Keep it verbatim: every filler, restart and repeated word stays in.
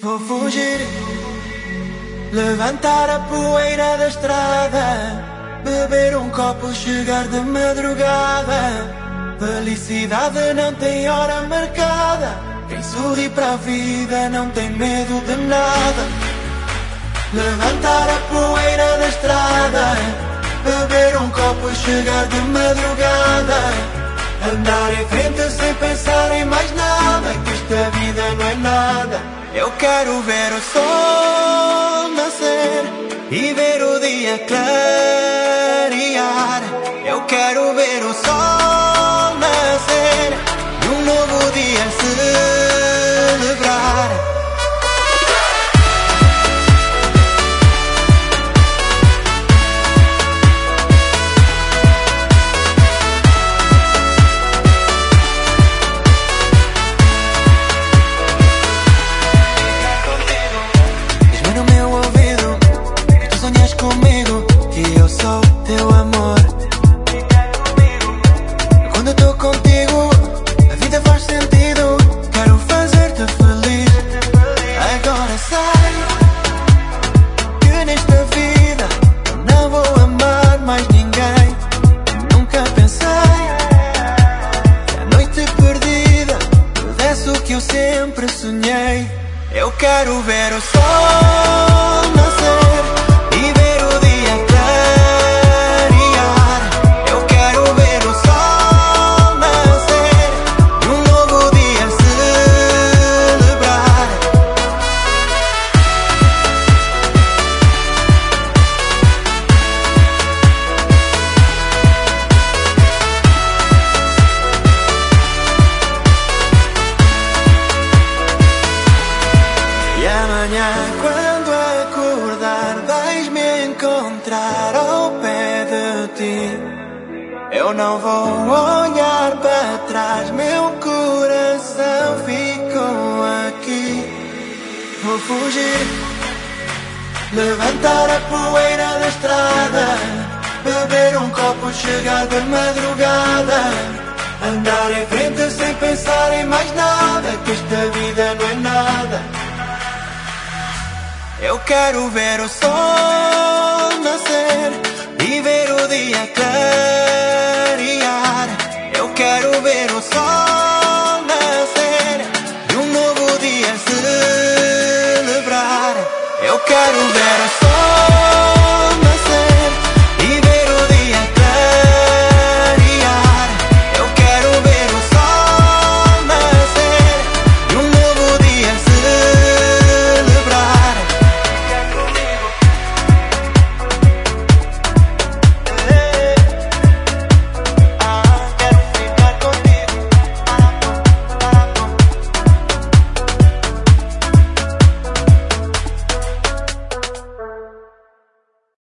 Vou fugir, levantar a poeira da estrada, beber um copo, chegar de madrugada. Felicidade não tem hora marcada, quem sorri para a vida não tem medo de nada. Levantar a poeira da estrada, beber um copo, chegar de madrugada. Andar em frente sem pensar em mais nada, que esta vida não é nada. Eu quero ver o sol nascer e ver o dia clarear. Eu quero ver o sol nascer e um novo dia celebrar. Comigo, que eu sou teu amor. Quando eu tô contigo, a vida faz sentido. Quero fazer-te feliz. Agora sei que nesta vida eu não vou amar mais ninguém. Nunca pensei que a noite perdida pudesse o que eu sempre sonhei. Eu quero ver o sol nascer e ver o dia clarear. Eu quero ver o sol nascer e um novo dia celebrar. E amanhã, quando acordar, vais-me encontrar ao pé de ti. Eu não vou olhar para trás, meu coração ficou aqui. Vou fugir, levantar a poeira da estrada, beber um copo, chegar de madrugada. Andar em frente sem pensar em mais nada, que esta vida não é nada. Eu quero ver o sol nascer e ver o dia clarear. Eu quero ver o sol nascer e um novo dia celebrar. Eu quero ver o sol